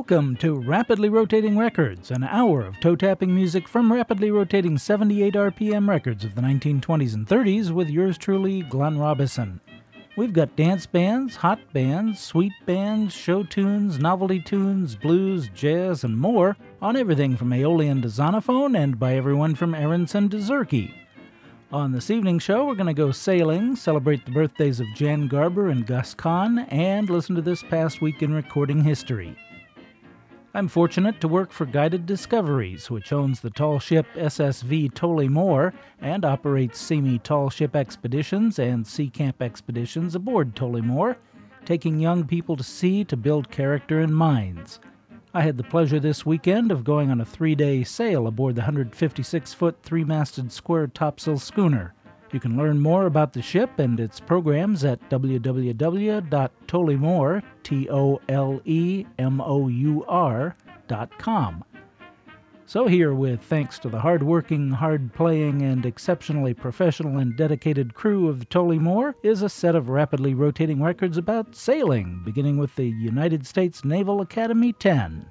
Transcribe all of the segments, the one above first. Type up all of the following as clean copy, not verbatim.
Welcome to Rapidly Rotating Records, an hour of toe-tapping music from rapidly rotating 78 RPM records of the 1920s and 30s with yours truly, Glenn Robison. We've got dance bands, hot bands, sweet bands, show tunes, novelty tunes, blues, jazz, and more on everything from Aeolian to Zonophone and by everyone from Aronson to Zurke. On this evening's show, we're going to go sailing, celebrate the birthdays of Jan Garber and Gus Kahn, and listen to this past week in recording history. I'm fortunate to work for Guided Discoveries, which owns the tall ship SSV Tollymore and operates SEMI tall ship expeditions and sea camp expeditions aboard Tollymore, taking young people to sea to build character and minds. I had the pleasure this weekend of going on a 3-day sail aboard the 156-foot, 3-masted square topsail schooner. You can learn more about the ship and its programs at www.tollymore.com. So here, with thanks to the hard-working, hard-playing, and exceptionally professional and dedicated crew of the Tollymore, is a set of rapidly rotating records about sailing, beginning with the United States Naval Academy 10.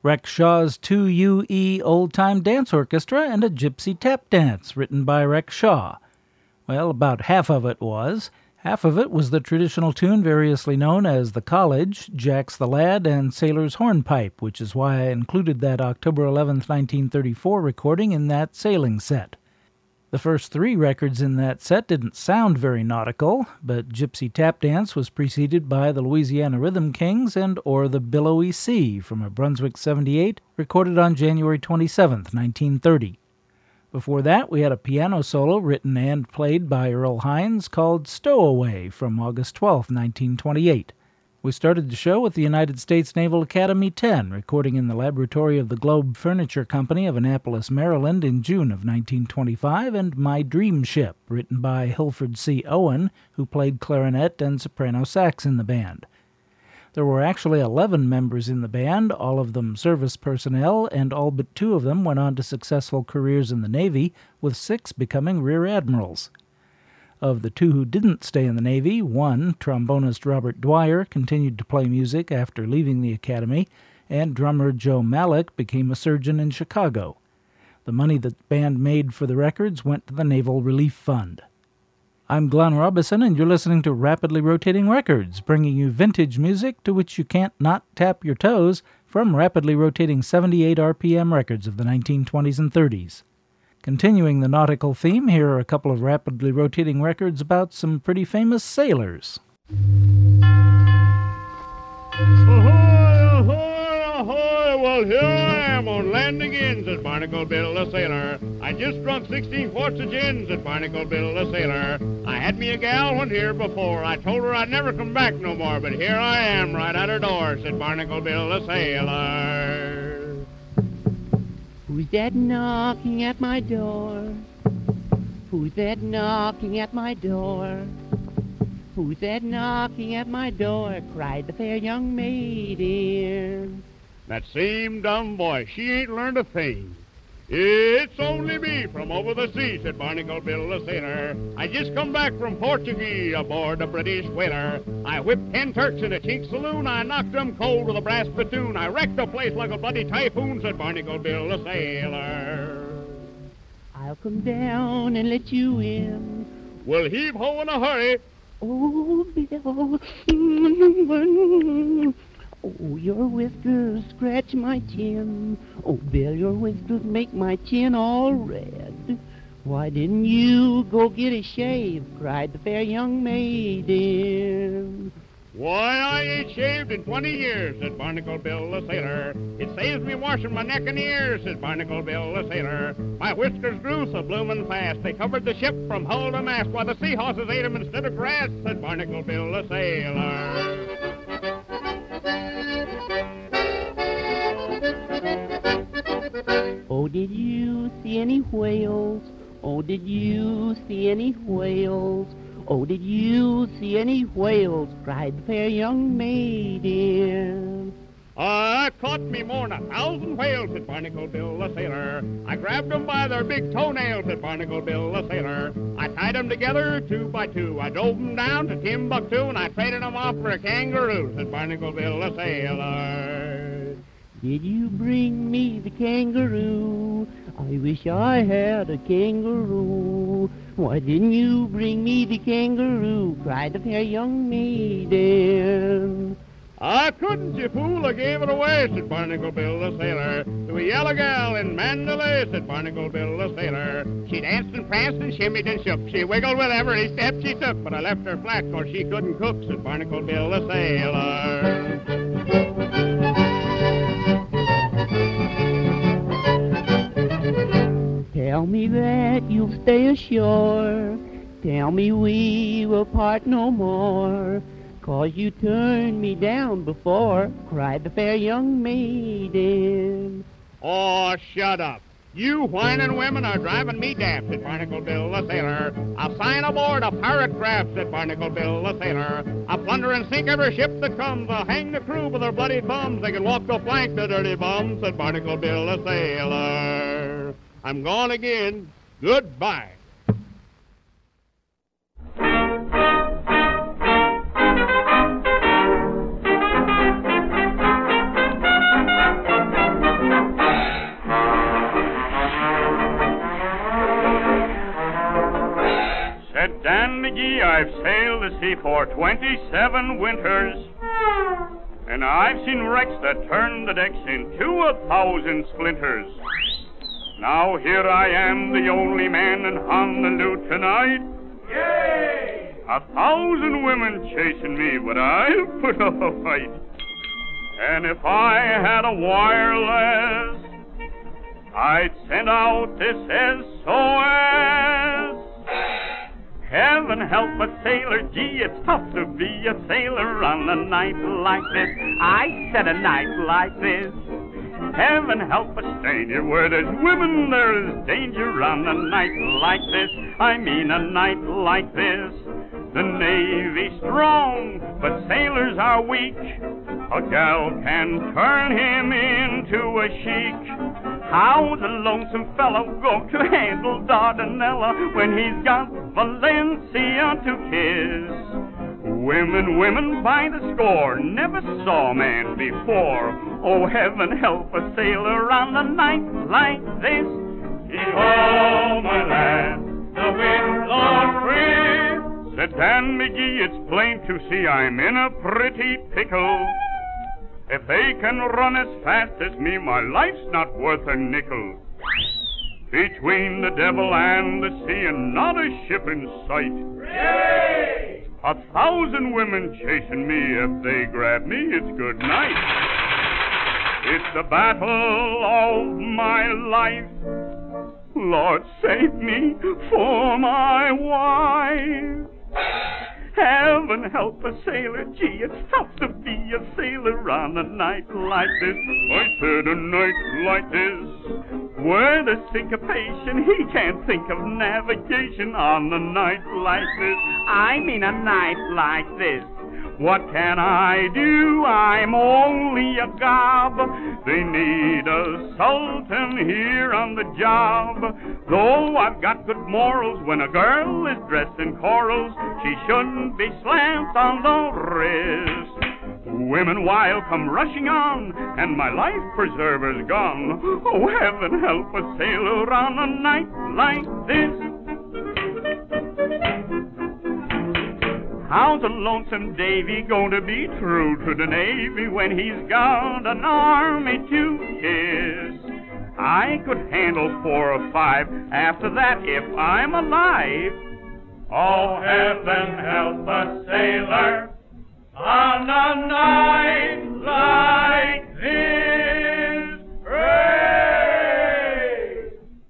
Rex Shaw's 2UE Old Time Dance Orchestra and a Gypsy Tap Dance, written by Rex Shaw. Well, about half of it was. Half of it was the traditional tune variously known as The College, Jack's the Lad, and Sailor's Hornpipe, which is why I included that October 11th, 1934 recording in that sailing set. The first three records in that set didn't sound very nautical, but Gypsy Tap Dance was preceded by the Louisiana Rhythm Kings and Or the Billowy Sea from a Brunswick 78, recorded on January 27th, 1930. Before that, we had a piano solo written and played by Earl Hines called Stowaway from August 12, 1928. We started the show with the United States Naval Academy 10, recording in the laboratory of the Globe Furniture Company of Annapolis, Maryland in June of 1925, and My Dream Ship, written by Hilford C. Owen, who played clarinet and soprano sax in the band. There were actually 11 members in the band, all of them service personnel, and all but 2 of them went on to successful careers in the Navy, with 6 becoming rear admirals. Of the 2 who didn't stay in the Navy, one, trombonist Robert Dwyer, continued to play music after leaving the Academy, and drummer Joe Malik became a surgeon in Chicago. The money that the band made for the records went to the Naval Relief Fund. I'm Glenn Robison, and you're listening to Rapidly Rotating Records, bringing you vintage music to which you can't not tap your toes from rapidly rotating 78 RPM records of the 1920s and 30s. Continuing the nautical theme, here are a couple of rapidly rotating records about some pretty famous sailors. Ahoy, ahoy, ahoy! Well, here I am on land again, said Barnacle Bill the sailor. I just drunk 16 quarts of gin, said Barnacle Bill the sailor. I had me a gal one here before. I told her I'd never come back no more, but here I am right at her door, said Barnacle Bill the sailor. Who's that knocking at my door? Who's that knocking at my door? Who's that knocking at my door? Cried the fair young maiden. That same dumb voice, she ain't learned a thing. It's only me from over the sea, said Barnacle Bill the sailor. I just come back from Portuguese aboard a British whaler. I whipped 10 Turks in a chink saloon. I knocked them cold with a brass spittoon. I wrecked the place like a bloody typhoon, said Barnacle Bill the sailor. I'll come down and let you in. We'll heave-ho in a hurry. Oh, Bill. Oh, your whiskers scratch my chin. Oh, Bill, your whiskers make my chin all red. Why didn't you go get a shave? Cried the fair young maiden. Why, I ain't shaved in 20 years, said Barnacle Bill the sailor. It saves me washing my neck and ears, said Barnacle Bill the sailor. My whiskers grew so bloomin' fast, they covered the ship from hull to mast. Why, the seahorses ate 'em instead of grass, said Barnacle Bill the sailor. Oh, did you see any whales? Oh, did you see any whales? Oh, did you see any whales? Cried the fair young maiden. I caught me more'n 1,000 whales, said Barnacle Bill the sailor. I grabbed 'em by their big toenails, said Barnacle Bill the sailor. I tied 'em together 2 by 2. I drove 'em down to Timbuktu, and I traded 'em off for a kangaroo, said Barnacle Bill the sailor. Did you bring me the kangaroo? I wish I had a kangaroo. Why didn't you bring me the kangaroo? Cried the fair young maiden. I couldn't, you fool, I gave it away, said Barnacle Bill the sailor. To a yellow gal in Mandalay, said Barnacle Bill the sailor. She danced and pranced and shimmied and shook. She wiggled with every step she took, but I left her flat, 'cause she couldn't cook, said Barnacle Bill the sailor. Tell me that you'll stay ashore. Tell me we will part no more. 'Cause you turned me down before, cried the fair young maiden. Oh, shut up. You whining women are driving me daft, said Barnacle Bill the sailor. I'll sign aboard a pirate craft, said Barnacle Bill the sailor. I'll plunder and sink every ship that comes. I'll hang the crew with their bloody bums. They can walk the flank, the dirty bums, said Barnacle Bill the sailor. I'm gone again. Goodbye. McGee, I've sailed the sea for 27 winters. And I've seen wrecks that turned the decks into 1,000 splinters. Now here I am, the only man in Honolulu tonight. Yay! 1,000 women chasing me, but I'll put up a fight. And if I had a wireless, I'd send out this SOS. Heaven help a sailor, gee, it's tough to be a sailor on a night like this. I said a night like this. Heaven help a stranger, where there's women there is danger on a night like this. I mean a night like this. The Navy's strong, but sailors are weak. A gal can turn him into a sheik. How's a lonesome fellow going to handle Dardanella when he's got Valencia to kiss? Women by the score, never saw a man before. Oh, heaven help a sailor on a night like this. Hee-ho, my lad, the wind's on free. Said Dan McGee, it's plain to see I'm in a pretty pickle. If they can run as fast as me, my life's not worth a nickel. Between the devil and the sea, and not a ship in sight. Yay! 1,000 women chasing me. If they grab me, it's good night. It's the battle of my life. Lord, save me for my wife. Heaven help a sailor, gee, it's tough to be a sailor on a night like this. I said a night like this, where there's syncopation, he can't think of navigation on a night like this. I mean a night like this. What can I do? I'm only a gob. They need a sultan here on the job. Though I've got good morals, when a girl is dressed in corals, she shouldn't be slapped on the wrist. Women wild come rushing on, and my life preserver's gone. Oh, heaven help a sailor on a night like this. How's a lonesome Davy going to be true to the Navy when he's got an army to kiss? I could handle 4 or 5 after that if I'm alive. Oh, heaven help a sailor on a night like this. Hooray!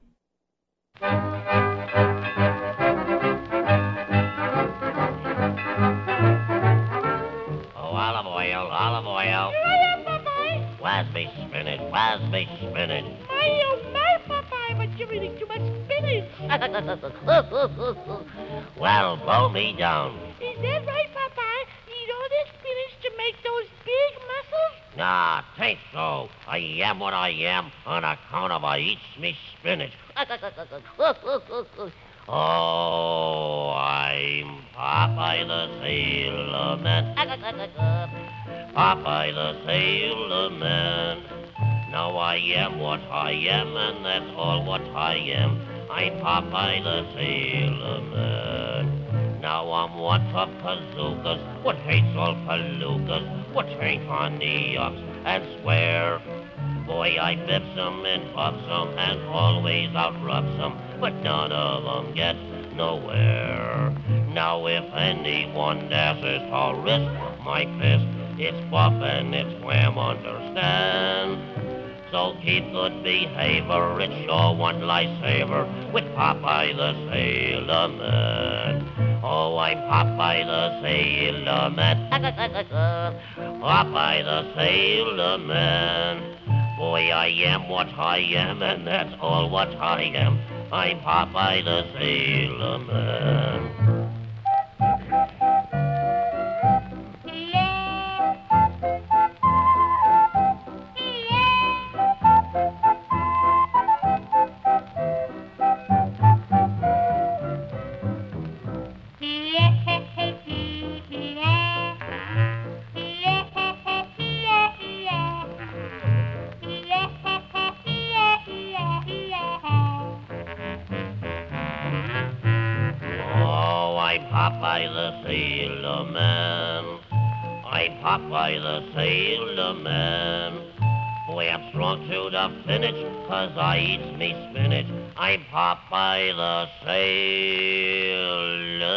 Olive oil. Here I am, Popeye. Where's me spinach? Where's me spinach? My, oh my, Popeye, but you're eating too much spinach. Well, blow me down. Is that right, Popeye? Eat all this spinach to make those big muscles? Nah, tain't so. I am what I am on account of I eats me spinach. Oh, I'm Popeye the Sailor Man. Popeye the Sailor Man. Now I am what I am, and that's all what I am. I'm Popeye the Sailor Man. Now I'm what for bazookas, what hates all palookas, what ain't on the ups and square. Boy, I bips 'em and buffs 'em and always outrubs 'em, but none of 'em gets nowhere. Now if anyone dares to risk my fist, it's buff and it's wham, understand? So keep good behavior, it's sure one lifesaver with Popeye the Sailor Man. Oh, I'm Popeye the Sailor Man. Popeye the Sailor Man. Boy, I am what I am, and that's all what I am. I'm Popeye the Sailor Man. Oh, Popeye the Sailor Man. I'm Popeye the Sailor Man. Boy, I'm strong to the finish, 'cause I eats me spinach. I'm Popeye the Sailor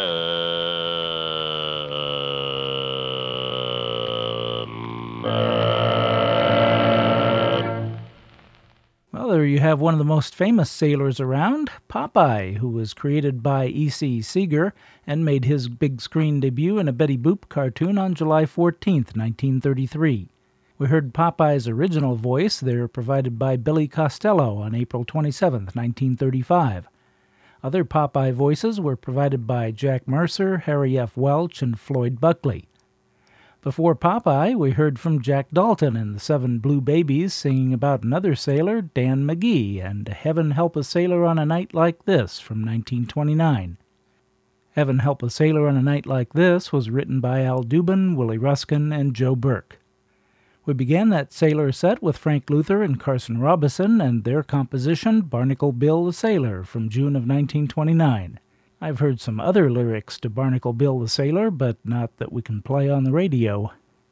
Man. Well, there you have one of the most famous sailors around, Popeye, who was created by E.C. Seeger and made his big screen debut in a Betty Boop cartoon on July 14th, 1933. We heard Popeye's original voice there provided by Billy Costello on April 27th, 1935. Other Popeye voices were provided by Jack Mercer, Harry F. Welch, and Floyd Buckley. Before Popeye, we heard from Jack Dalton and the Seven Blue Babies singing about another sailor, Dan McGee, and Heaven Help a Sailor on a Night Like This from 1929. Heaven Help a Sailor on a Night Like This was written by Al Dubin, Willie Ruskin, and Joe Burke. We began that sailor set with Frank Luther and Carson Robison and their composition, Barnacle Bill the Sailor, from June of 1929. I've heard some other lyrics to Barnacle Bill the Sailor, but not that we can play on the radio.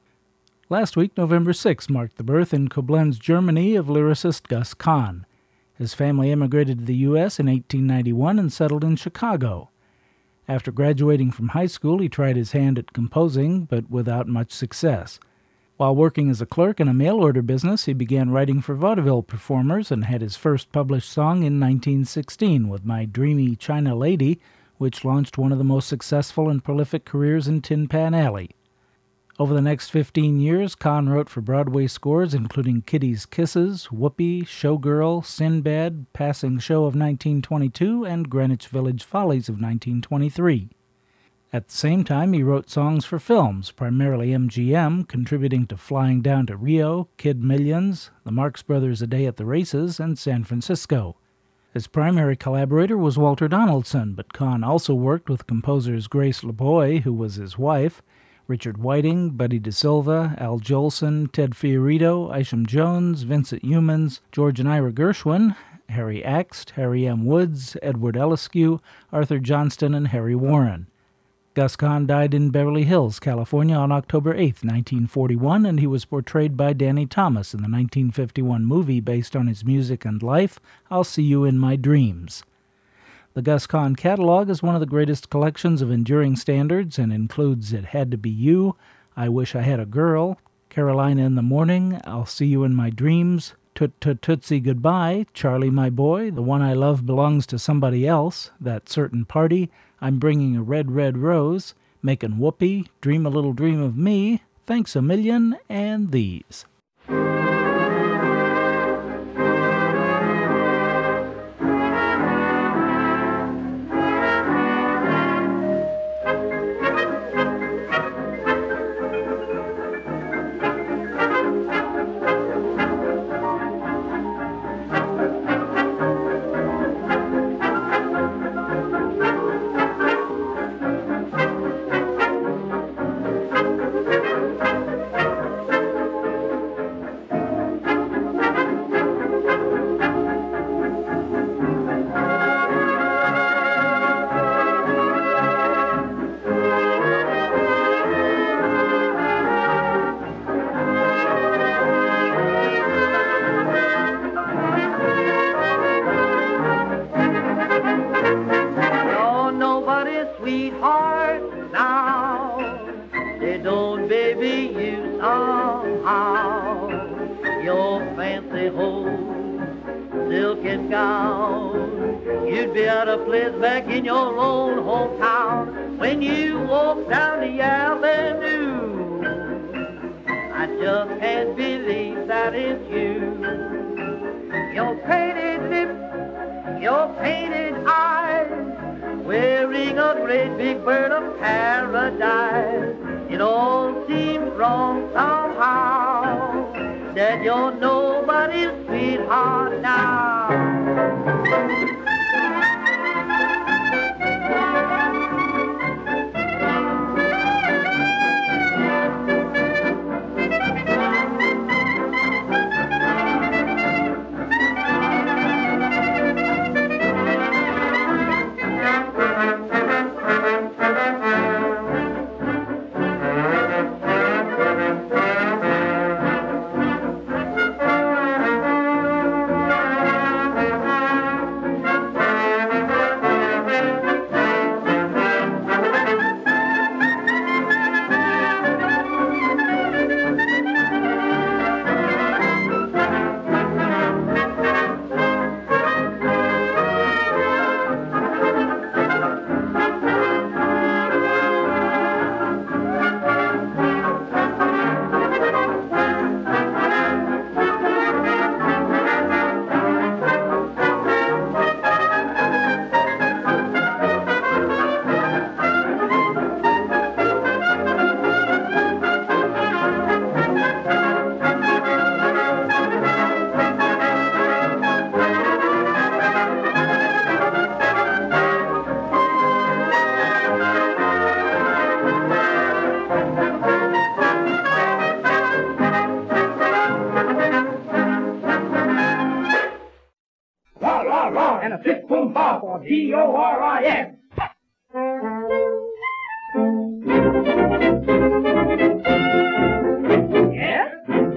Last week, November 6, marked the birth in Koblenz, Germany, of lyricist Gus Kahn. His family immigrated to the U.S. in 1891 and settled in Chicago. After graduating from high school, he tried his hand at composing, but without much success. While working as a clerk in a mail-order business, he began writing for vaudeville performers and had his first published song in 1916 with My Dreamy China Lady, which launched one of the most successful and prolific careers in Tin Pan Alley. Over the next 15 years, Kahn wrote for Broadway scores including Kitty's Kisses, Whoopee, Showgirl, Sinbad, Passing Show of 1922, and Greenwich Village Follies of 1923. At the same time, he wrote songs for films, primarily MGM, contributing to Flying Down to Rio, Kid Millions, The Marx Brothers A Day at the Races, and San Francisco. His primary collaborator was Walter Donaldson, but Kahn also worked with composers Grace LeBoy, who was his wife, Richard Whiting, Buddy DeSilva, Al Jolson, Ted Fiorito, Isham Jones, Vincent Youmans, George and Ira Gershwin, Harry Axt, Harry M. Woods, Edward Eliscu, Arthur Johnston, and Harry Warren. Gus Kahn died in Beverly Hills, California on October 8, 1941, and he was portrayed by Danny Thomas in the 1951 movie based on his music and life, I'll See You in My Dreams. The Gus Kahn catalog is one of the greatest collections of enduring standards and includes It Had to Be You, I Wish I Had a Girl, Carolina in the Morning, I'll See You in My Dreams, Toot Toot Tootsie Goodbye, Charlie My Boy, The One I Love Belongs to Somebody Else, That Certain Party, I'm Bringing a Red, Red Rose, Makin' Whoopee, Dream a Little Dream of Me, Thanks a Million, and these. ra, and a fifth boom ba for D-O-R-I-S. Yeah?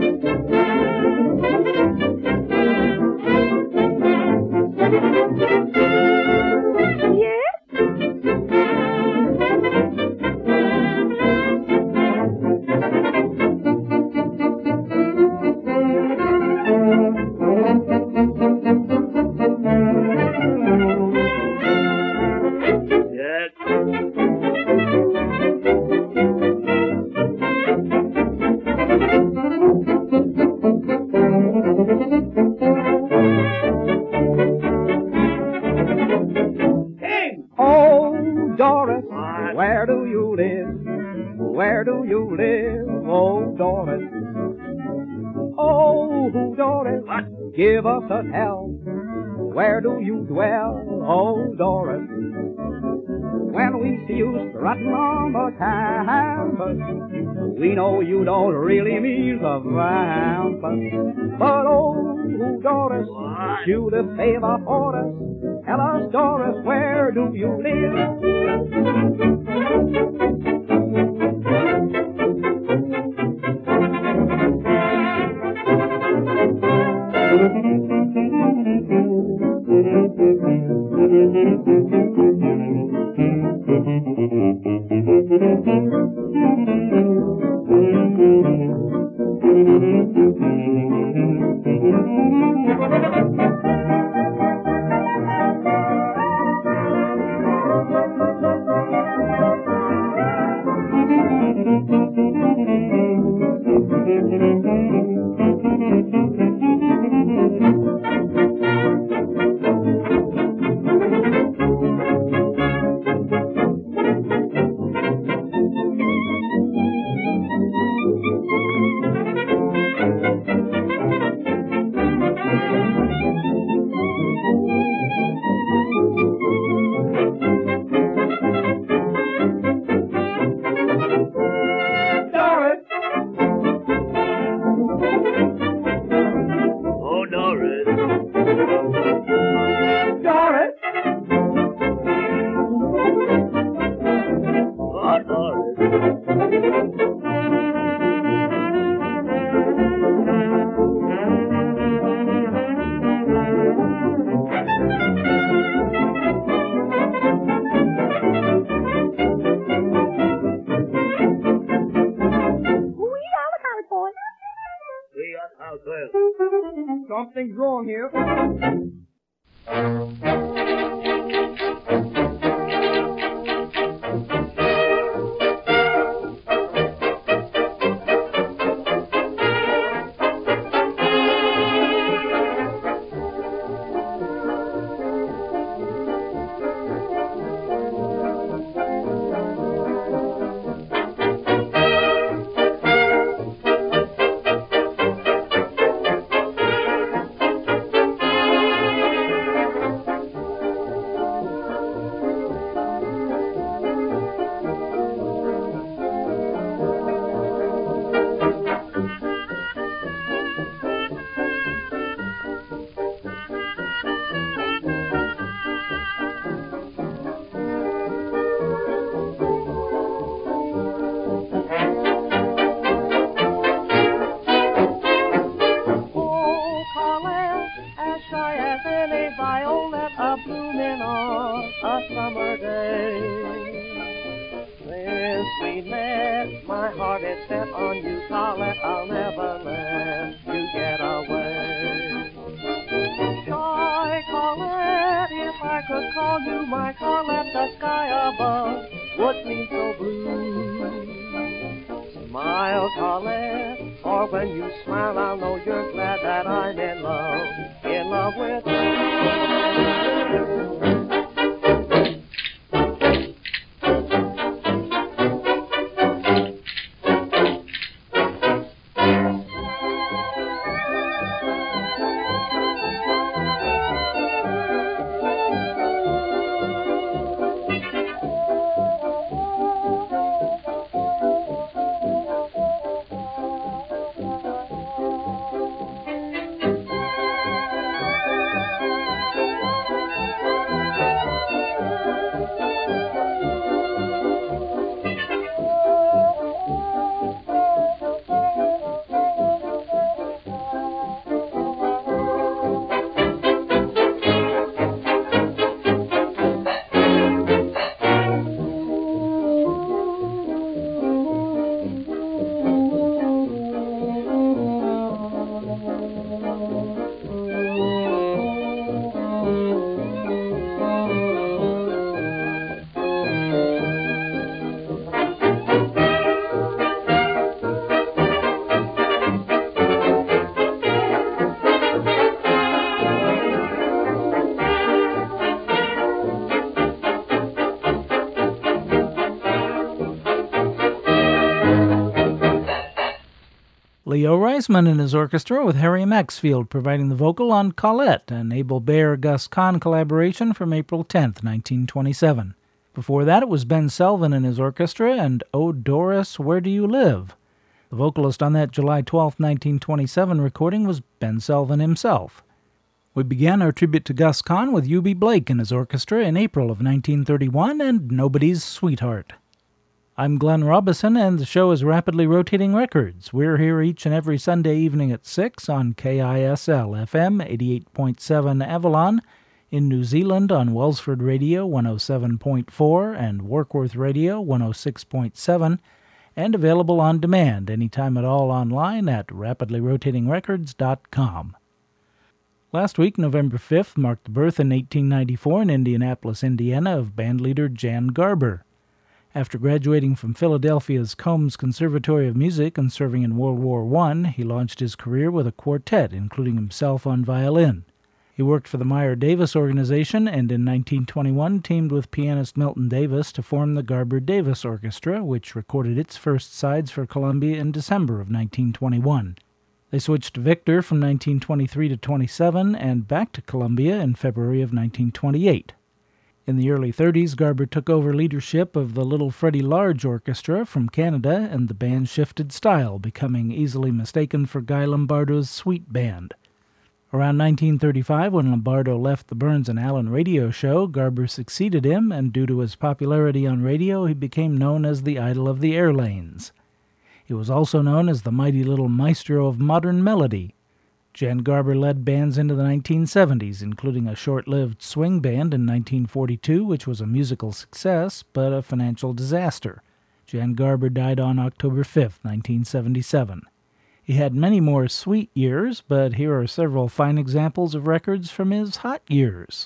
Where do you live? Where do you live? Oh, Doris. Oh, Doris. What? Give us a tell. Where do you dwell? Oh, Doris. When we see you strutting on the campus, we know you don't really mean the vampus. But oh, Doris, do the favor for us. Tell us, Doris, where do you live? Something's wrong here. Leo Reisman and his orchestra with Harry Maxfield providing the vocal on Colette, an Abel Baer-Gus Kahn collaboration from April 10, 1927. Before that, it was Ben Selvin and his orchestra and Oh Doris, Where Do You Live? The vocalist on that July 12, 1927 recording was Ben Selvin himself. We began our tribute to Gus Kahn with Eubie Blake and his orchestra in April of 1931 and Nobody's Sweetheart. I'm Glenn Robison, and the show is Rapidly Rotating Records. We're here each and every Sunday evening at 6 on KISL-FM 88.7 Avalon, in New Zealand on Wellsford Radio 107.4 and Warkworth Radio 106.7, and available on demand anytime at all online at rapidlyrotatingrecords.com. Last week, November 5th, marked the birth in 1894 in Indianapolis, Indiana, of bandleader Jan Garber. After graduating from Philadelphia's Combs Conservatory of Music and serving in World War I, he launched his career with a quartet, including himself on violin. He worked for the Meyer Davis Organization and in 1921 teamed with pianist Milton Davis to form the Garber-Davis Orchestra, which recorded its first sides for Columbia in December of 1921. They switched to Victor from 1923 to 27 and back to Columbia in February of 1928. In the early 30s, Garber took over leadership of the Little Freddie Large Orchestra from Canada, and the band shifted style, becoming easily mistaken for Guy Lombardo's Sweet Band. Around 1935, when Lombardo left the Burns and Allen radio show, Garber succeeded him, and due to his popularity on radio, he became known as the idol of the Airlanes. He was also known as the mighty little maestro of modern melody. Jan Garber led bands into the 1970s, including a short-lived swing band in 1942, which was a musical success, but a financial disaster. Jan Garber died on October 5, 1977. He had many more sweet years, but here are several fine examples of records from his hot years.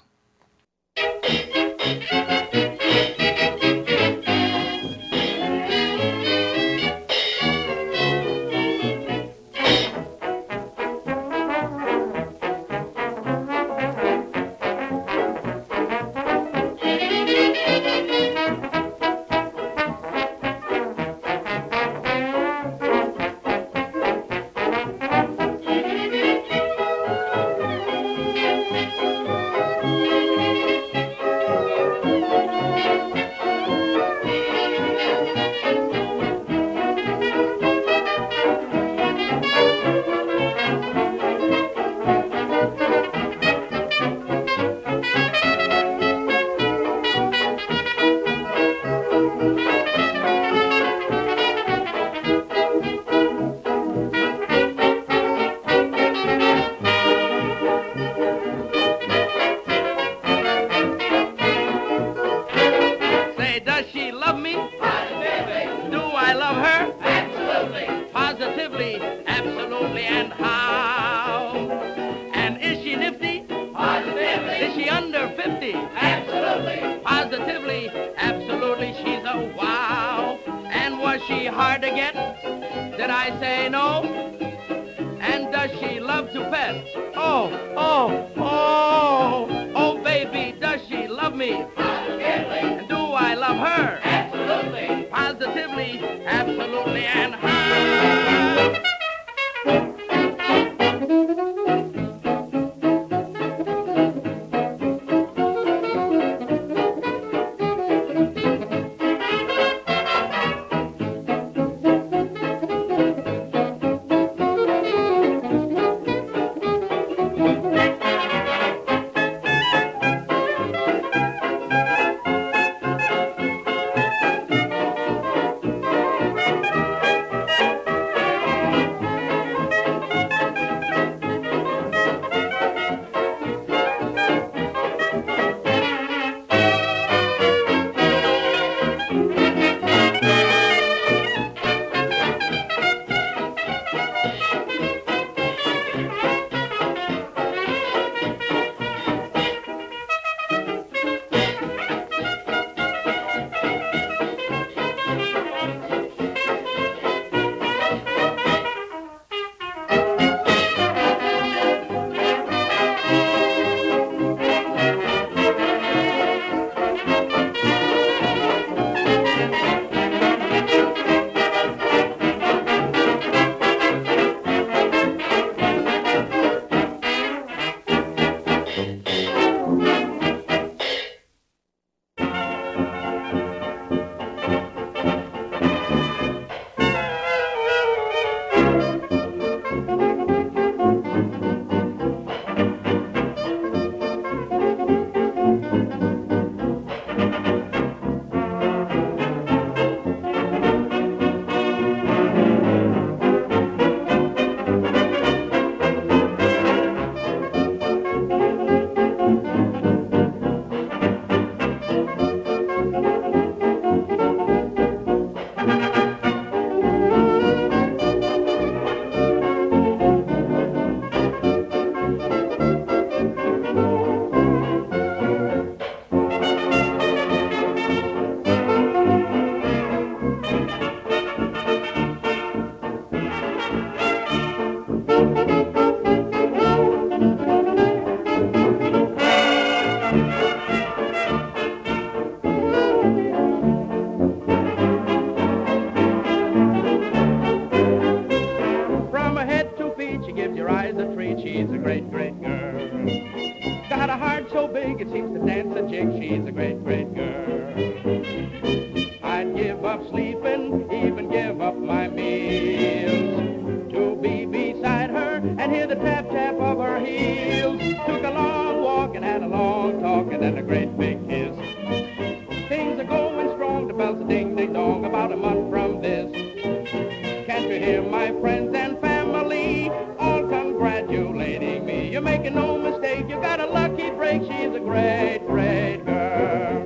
From her head to feet, she gives your eyes a treat. She's a great, great girl. Got a heart so big it seems to dance a jig. She's a great, great girl. I'd give up sleeping, even give up my meals, to be beside her and hear the tap, tap of her heels. Took a long walk and had a long talk and then a great big kiss. Things are going strong, the bells are ding, ding, dong, about a month from this. Can't you hear my friends and family all congratulating me? You're making no mistake, you got a lucky break. She's a great, great girl.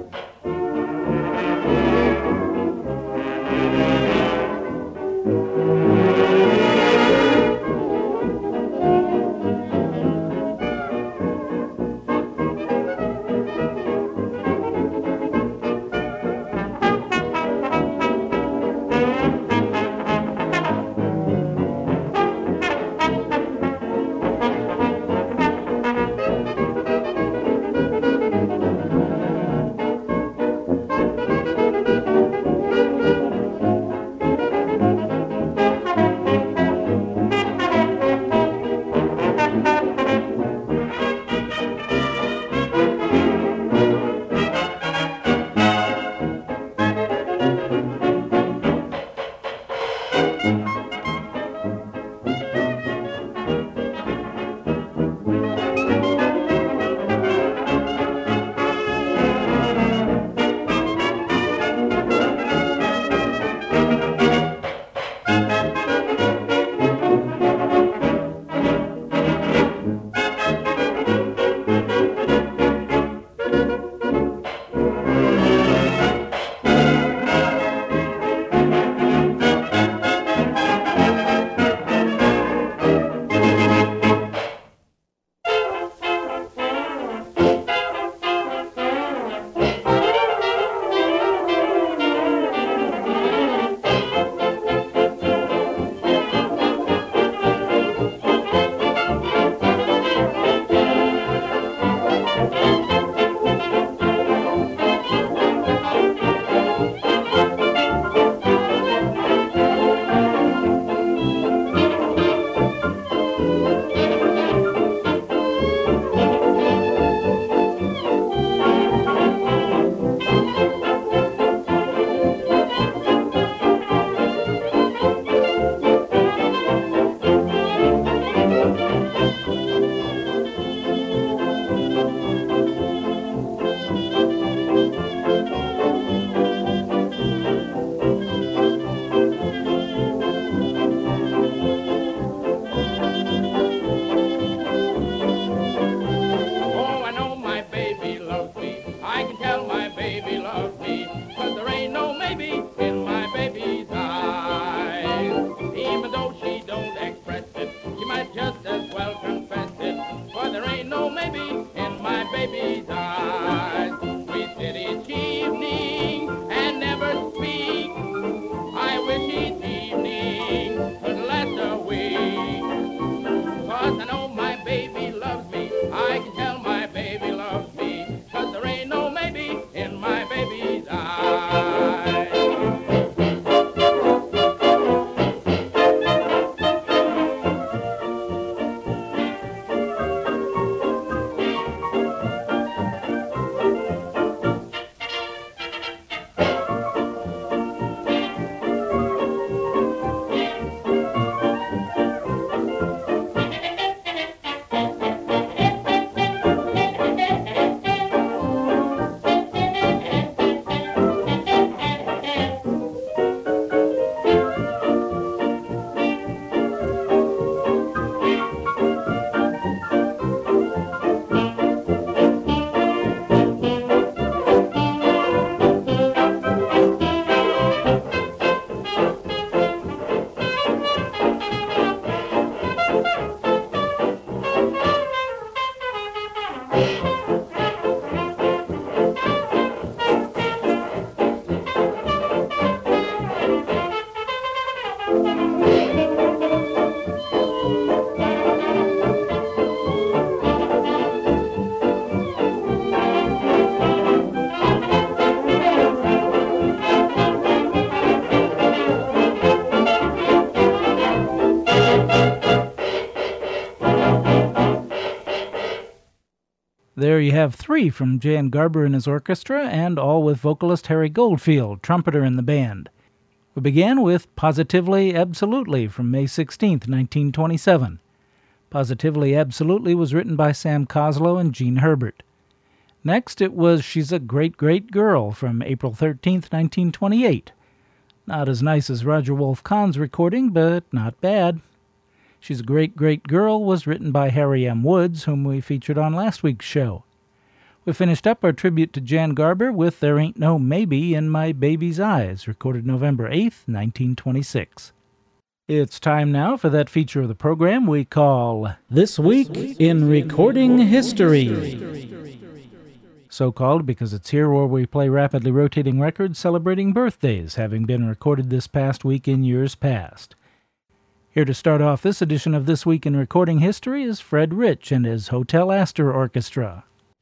There you have 3 from Jan Garber and his orchestra, and all with vocalist Harry Goldfield, trumpeter in the band. We began with Positively Absolutely from May 16, 1927. Positively Absolutely was written by Sam Coslow and Gene Herbert. Next, it was She's a Great, Great Girl from April 13, 1928. Not as nice as Roger Wolf Kahn's recording, but not bad. She's a Great, Great Girl was written by Harry M. Woods, whom we featured on last week's show. We finished up our tribute to Jan Garber with There Ain't No Maybe in My Baby's Eyes, recorded November 8th, 1926. It's time now for that feature of the program we call This Week in Recording History. So called because it's here where we play rapidly rotating records celebrating birthdays having been recorded this past week in years past. Here to start off this edition of This Week in Recording History is Fred Rich and his Hotel Astor Orchestra.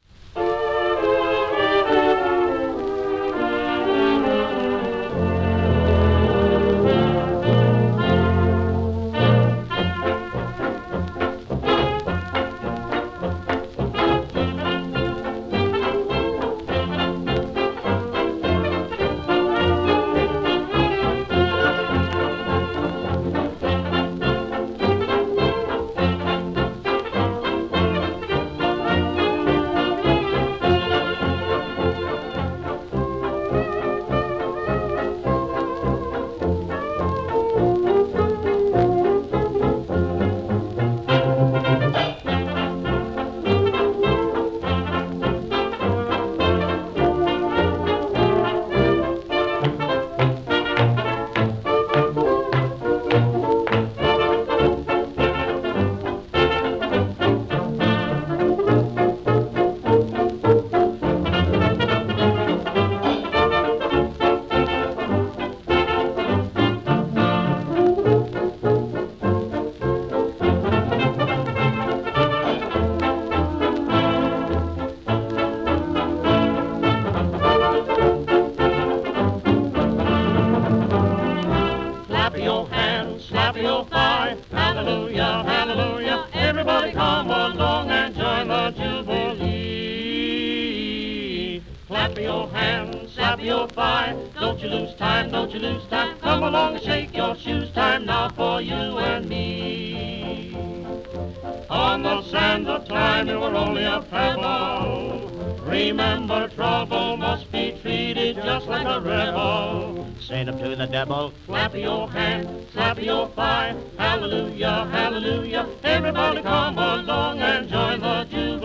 Clap your hands, slap your thigh, hallelujah, hallelujah. Everybody come along and join the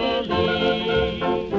Jubilee.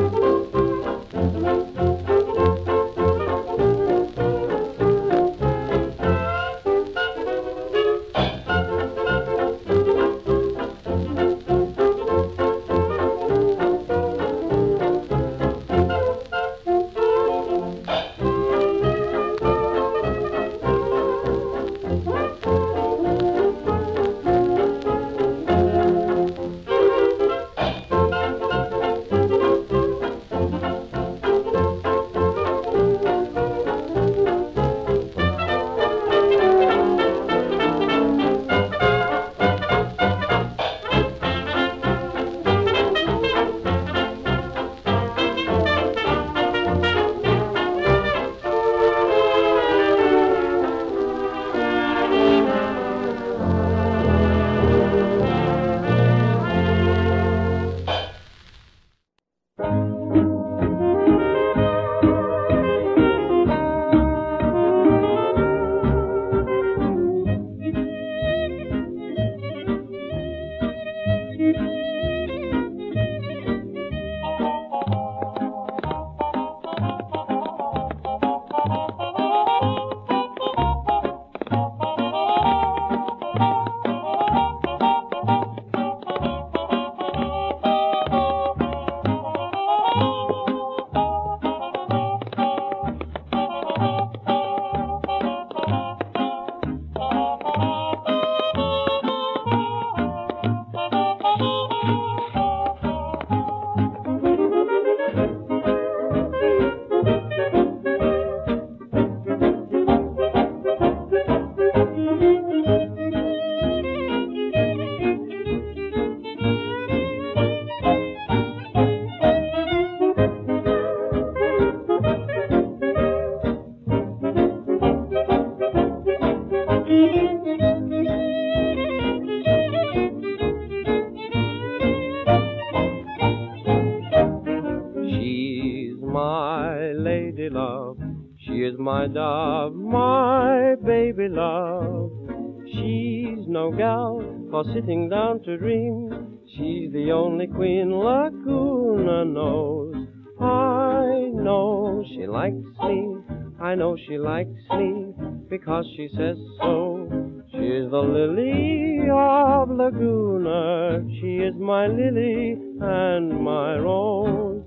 my lady love. She is my dove, my baby love. She's no gal for sitting down to dream. She's the only queen Laguna knows. I know she likes me, I know she likes me, because she says so. She's the lily of Laguna. She is my lily and my rose.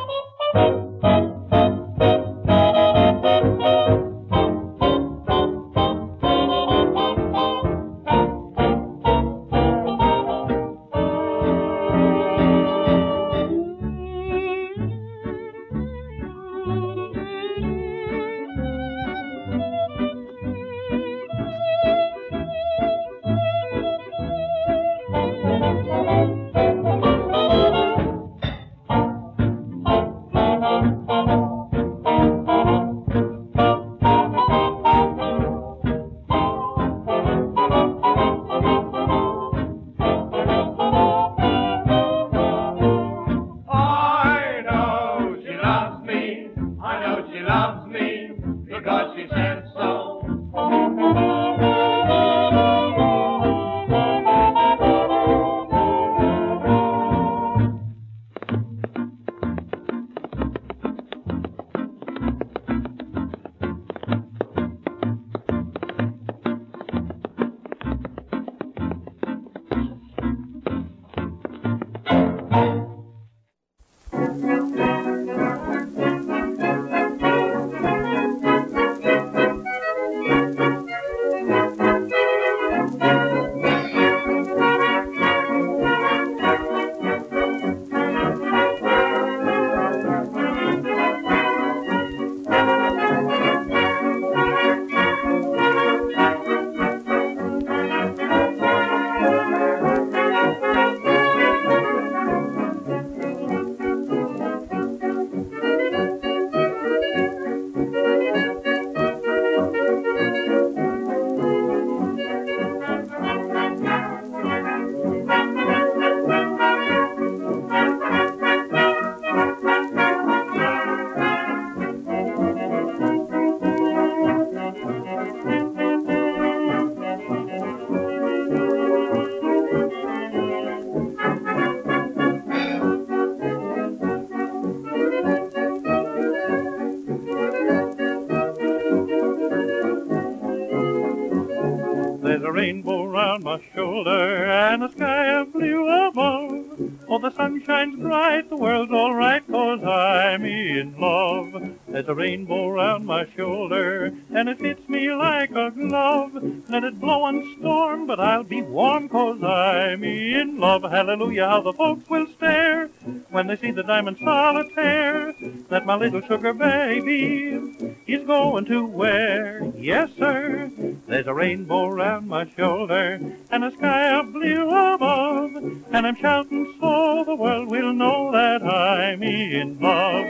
There's a rainbow round my shoulder and a sky of blue above. Oh, the sun shines bright, the world's all right, 'cause I'm in love. There's a rainbow round my shoulder and it fits me like a glove. Let it blow and storm, but I'll be warm, 'cause I'm in love. Hallelujah, how the folks will stare when they see the diamond solitaire that my little sugar baby is going to wear. Yes, sir, there's a rainbow round my shoulder and a sky of blue above, and I'm shouting so the world will know that I'm in love.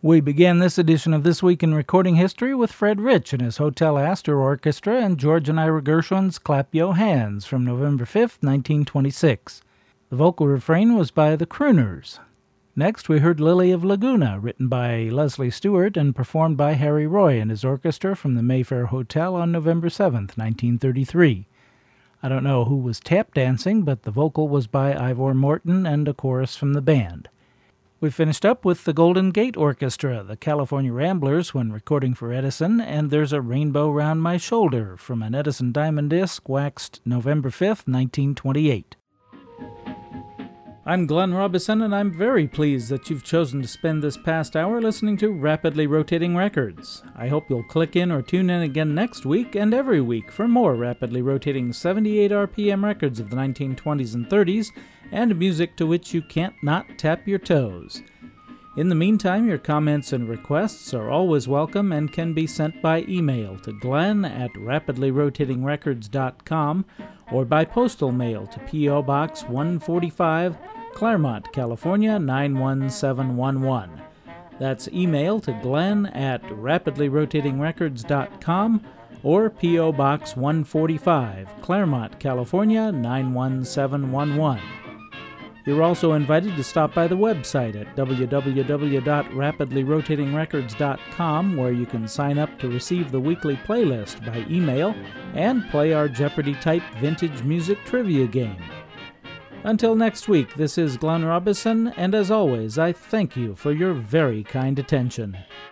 We began this edition of This Week in Recording History with Fred Rich and his Hotel Astor Orchestra and George and Ira Gershwin's Clap Yo' Hands from November 5th, 1926. The vocal refrain was by the Crooners. Next, we heard Lily of Laguna, written by Leslie Stewart and performed by Harry Roy and his orchestra from the Mayfair Hotel on November 7th, 1933. I don't know who was tap dancing, but the vocal was by Ivor Morton and a chorus from the band. We finished up with the Golden Gate Orchestra, the California Ramblers, when recording for Edison, and There's a Rainbow Round My Shoulder from an Edison Diamond disc waxed November 5th, 1928. I'm Glenn Robison, and I'm very pleased that you've chosen to spend this past hour listening to Rapidly Rotating Records. I hope you'll click in or tune in again next week and every week for more rapidly rotating 78 RPM records of the 1920s and 30s and music to which you can't not tap your toes. In the meantime, your comments and requests are always welcome and can be sent by email to glenn@rapidlyrotatingrecords.com or by postal mail to P.O. Box 145, Claremont, California 91711. That's email to glenn@rapidlyrotatingrecords.com or P.O. Box 145, Claremont, California 91711. You're also invited to stop by the website at www.rapidlyrotatingrecords.com, where you can sign up to receive the weekly playlist by email and play our Jeopardy-type vintage music trivia game. Until next week, this is Glenn Robison, and as always, I thank you for your very kind attention.